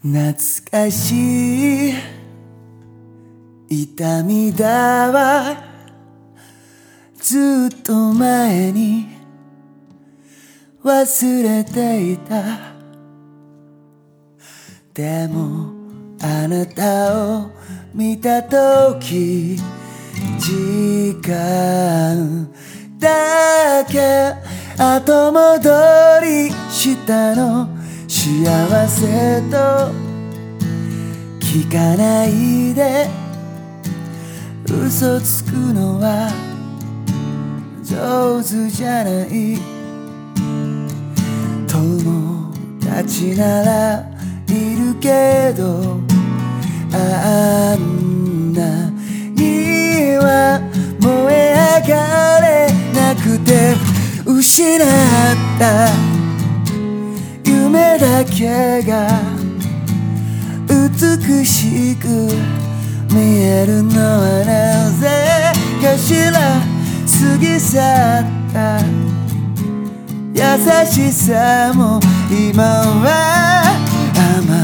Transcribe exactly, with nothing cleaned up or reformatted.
懐かしい痛みだわ、ずっと前に忘れていた。でもあなたを見たとき、時間だけ後戻りしたの。幸せと聞かないで嘘つくのは上手じゃない。友達ならいるけど、あんなには燃え上がれなくて、失った夢だけが美しく見えるのはなぜかしら。過ぎ去った優しさも今は甘